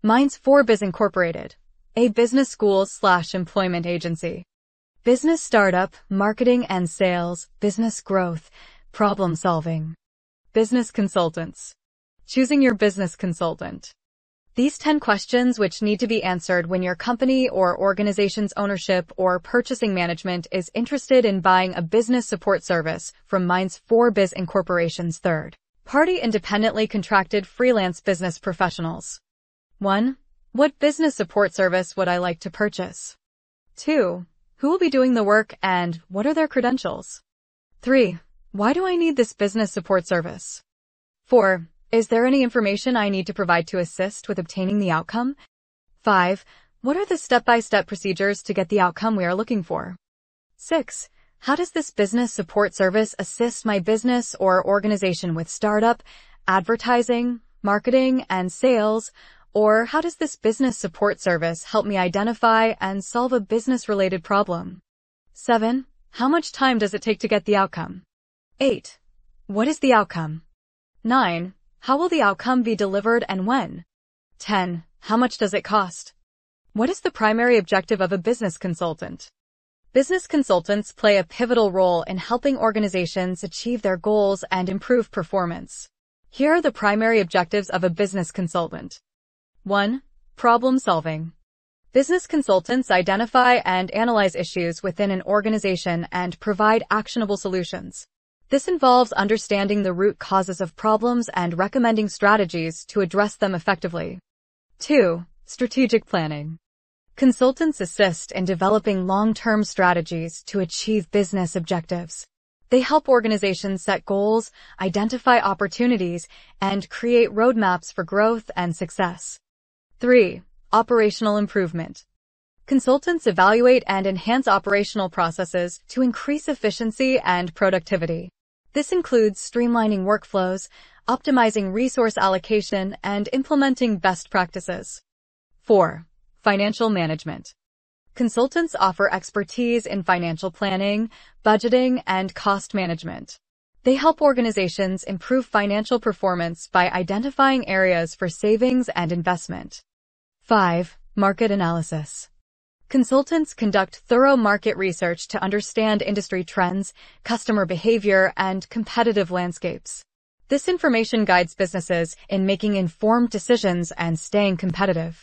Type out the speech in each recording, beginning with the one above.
Minds 4Biz Incorporated, a business school/employment agency. Business startup, marketing and sales, business growth, problem solving. Business consultants. Choosing your business consultant. These 10 questions which need to be answered when your company or organization's ownership or purchasing management is interested in buying a business support service from Minds 4Biz Incorporation's third-party independently contracted freelance business professionals. 1. What business support service would I like to purchase? 2. Who will be doing the work and what are their credentials? 3. Why do I need this business support service? 4. Is there any information I need to provide to assist with obtaining the outcome? 5. What are the step-by-step procedures to get the outcome we are looking for? 6. How does this business support service assist my business or organization with startup, advertising, marketing, and sales? Or how does this business support service help me identify and solve a business-related problem? 7. How much time does it take to get the outcome? 8. What is the outcome? 9. How will the outcome be delivered and when? 10. How much does it cost? What is the primary objective of a business consultant? Business consultants play a pivotal role in helping organizations achieve their goals and improve performance. Here are the primary objectives of a business consultant. 1. Problem solving. Business consultants identify and analyze issues within an organization and provide actionable solutions. This involves understanding the root causes of problems and recommending strategies to address them effectively. 2. Strategic planning. Consultants assist in developing long-term strategies to achieve business objectives. They help organizations set goals, identify opportunities, and create roadmaps for growth and success. 3. Operational improvement. Consultants evaluate and enhance operational processes to increase efficiency and productivity. This includes streamlining workflows, optimizing resource allocation, and implementing best practices. 4. Financial management. Consultants offer expertise in financial planning, budgeting, and cost management. They help organizations improve financial performance by identifying areas for savings and investment. 5. Market analysis. Consultants conduct thorough market research to understand industry trends, customer behavior, and competitive landscapes. This information guides businesses in making informed decisions and staying competitive.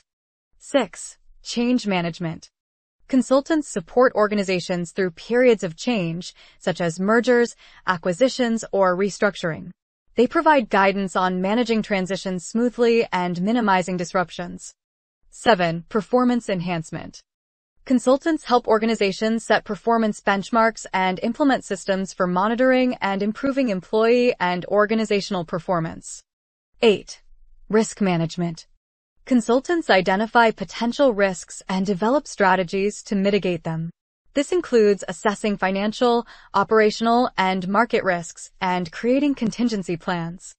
6. Change management. Consultants support organizations through periods of change, such as mergers, acquisitions, or restructuring. They provide guidance on managing transitions smoothly and minimizing disruptions. 7. Performance enhancement. Consultants help organizations set performance benchmarks and implement systems for monitoring and improving employee and organizational performance. 8. Risk management. Consultants identify potential risks and develop strategies to mitigate them. This includes assessing financial, operational, and market risks and creating contingency plans.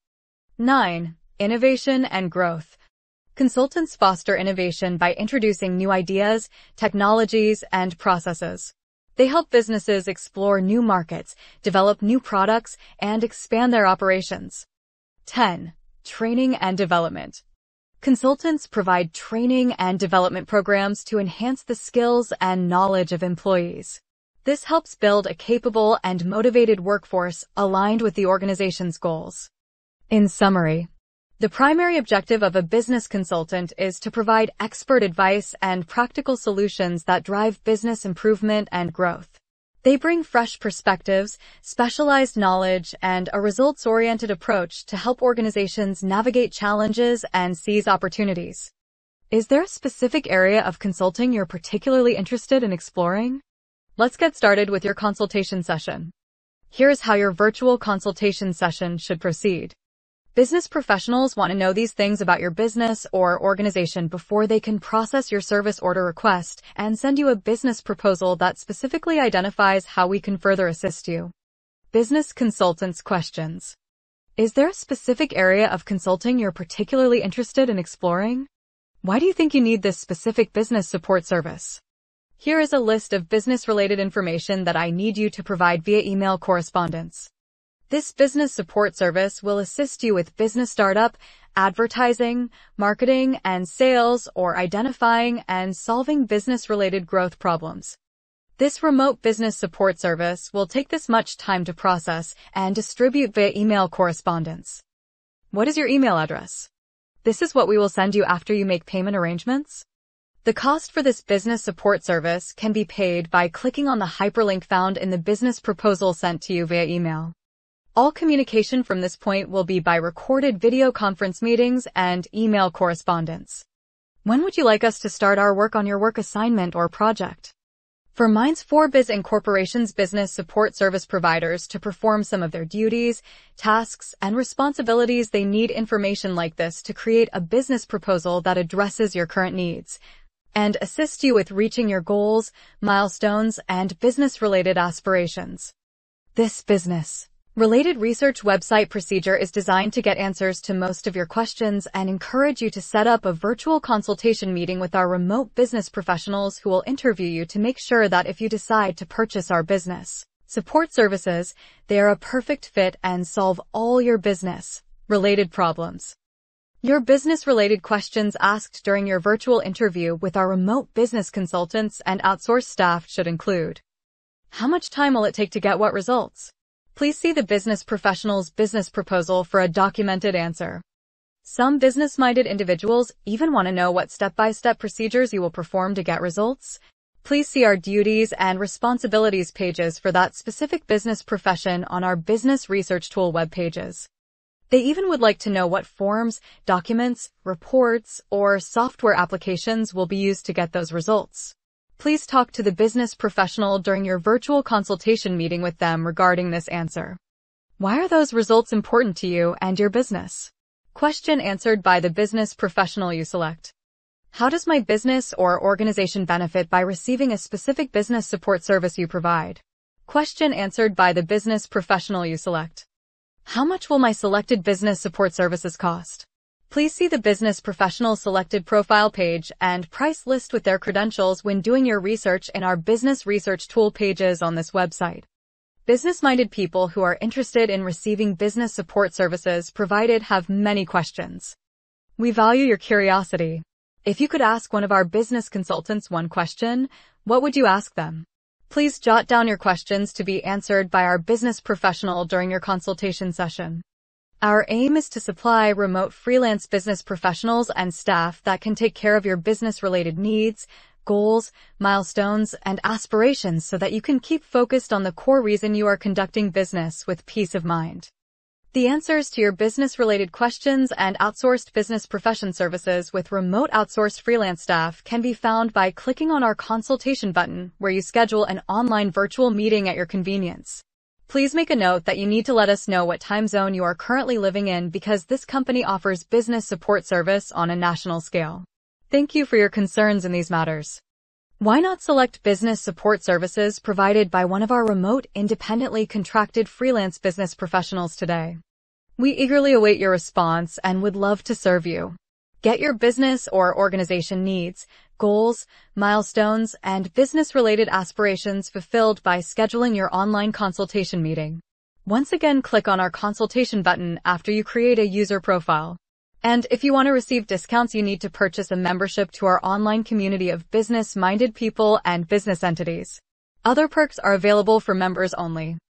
9. Innovation and growth. Consultants foster innovation by introducing new ideas, technologies, and processes. They help businesses explore new markets, develop new products, and expand their operations. 10. Training and development. Consultants provide training and development programs to enhance the skills and knowledge of employees. This helps build a capable and motivated workforce aligned with the organization's goals. In summary, the primary objective of a business consultant is to provide expert advice and practical solutions that drive business improvement and growth. They bring fresh perspectives, specialized knowledge, and a results-oriented approach to help organizations navigate challenges and seize opportunities. Is there a specific area of consulting you're particularly interested in exploring? Let's get started with your consultation session. Here's how your virtual consultation session should proceed. Business professionals want to know these things about your business or organization before they can process your service order request and send you a business proposal that specifically identifies how we can further assist you. Business consultants' questions. Is there a specific area of consulting you're particularly interested in exploring? Why do you think you need this specific business support service? Here is a list of business-related information that I need you to provide via email correspondence. This business support service will assist you with business startup, advertising, marketing, and sales, or identifying and solving business-related growth problems. This remote business support service will take this much time to process and distribute via email correspondence. What is your email address? This is what we will send you after you make payment arrangements. The cost for this business support service can be paid by clicking on the hyperlink found in the business proposal sent to you via email. All communication from this point will be by recorded video conference meetings and email correspondence. When would you like us to start our work on your work assignment or project? For Minds4Biz Incorporation's business support service providers to perform some of their duties, tasks, and responsibilities, they need information like this to create a business proposal that addresses your current needs and assist you with reaching your goals, milestones, and business-related aspirations. This business-related research website procedure is designed to get answers to most of your questions and encourage you to set up a virtual consultation meeting with our remote business professionals who will interview you to make sure that if you decide to purchase our business support services, they are a perfect fit and solve all your business-related problems. Your business-related questions asked during your virtual interview with our remote business consultants and outsourced staff should include: how much time will it take to get what results? Please see the business professional's business proposal for a documented answer. Some business-minded individuals even want to know what step-by-step procedures you will perform to get results. Please see our duties and responsibilities pages for that specific business profession on our business research tool web pages. They even would like to know what forms, documents, reports, or software applications will be used to get those results. Please talk to the business professional during your virtual consultation meeting with them regarding this answer. Why are those results important to you and your business? Question answered by the business professional you select. How does my business or organization benefit by receiving a specific business support service you provide? Question answered by the business professional you select. How much will my selected business support services cost? Please see the business professional selected profile page and price list with their credentials when doing your research in our business research tool pages on this website. Business-minded people who are interested in receiving business support services provided have many questions. We value your curiosity. If you could ask one of our business consultants one question, what would you ask them? Please jot down your questions to be answered by our business professional during your consultation session. Our aim is to supply remote freelance business professionals and staff that can take care of your business-related needs, goals, milestones, and aspirations so that you can keep focused on the core reason you are conducting business with peace of mind. The answers to your business-related questions and outsourced business profession services with remote outsourced freelance staff can be found by clicking on our consultation button, where you schedule an online virtual meeting at your convenience. Please make a note that you need to let us know what time zone you are currently living in, because this company offers business support service on a national scale. Thank you for your concerns in these matters. Why not select business support services provided by one of our remote, independently contracted freelance business professionals today? We eagerly await your response and would love to serve you. Get your business or organization needs, goals, milestones, and business-related aspirations fulfilled by scheduling your online consultation meeting. Once again, click on our consultation button after you create a user profile. And if you want to receive discounts, you need to purchase a membership to our online community of business-minded people and business entities. Other perks are available for members only.